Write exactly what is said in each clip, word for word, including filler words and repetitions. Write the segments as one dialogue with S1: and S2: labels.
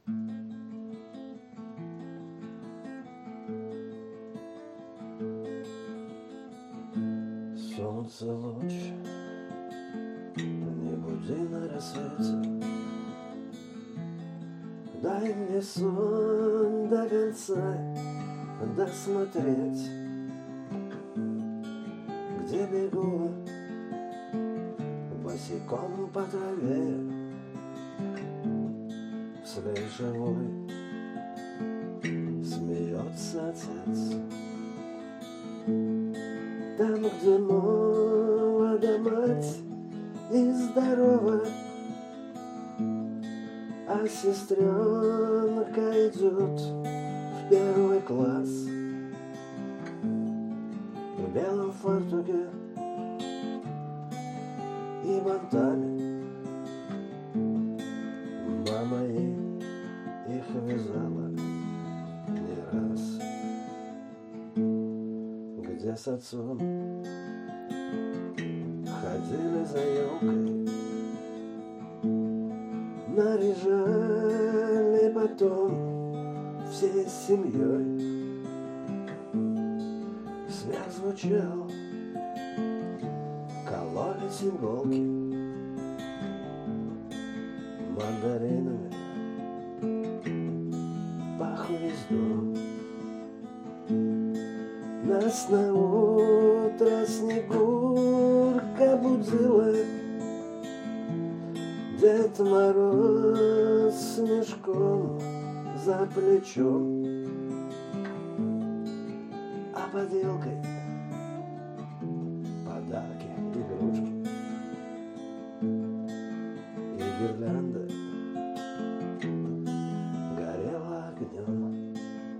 S1: Солнце луч, не буди на рассвете. Дай мне сон до конца досмотреть, где бегу босиком по траве, вслед живой смеется отец. Там, где молода мать и здорова, а сестренка идет в первый класс в белом фартуке и бантами. Мама ей их вязала не раз, где с отцом ходили за елкой, наряжали потом всей семьей. Смех звучал, кололись иголки мандаринами, пах весь дом. Нас на утро Снегурка будила, Дед Мороз с мешком за плечом, а под елкой подарки, игрушки и гирлянда горела огнем.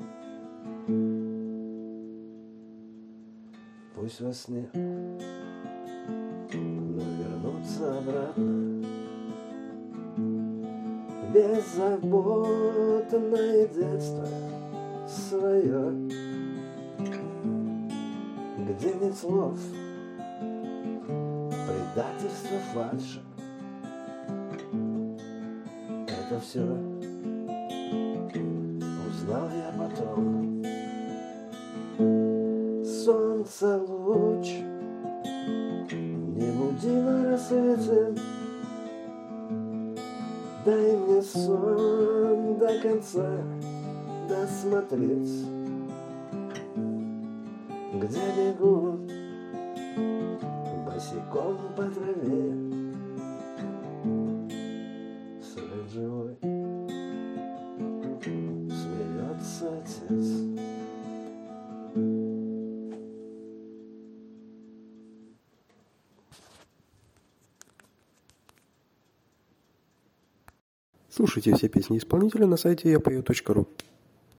S1: Пусть во сне, но вернуться обратно беззаботное детство свое, где нет слов, предательства, фальши. Это все узнал я потом. Солнце луч, не буди на рассвете. Дай мне сон до конца досмотреть, где бегу босиком по траве, вслед живой смеется отец.
S2: Слушайте все песни исполнителя на сайте я пою точка ру.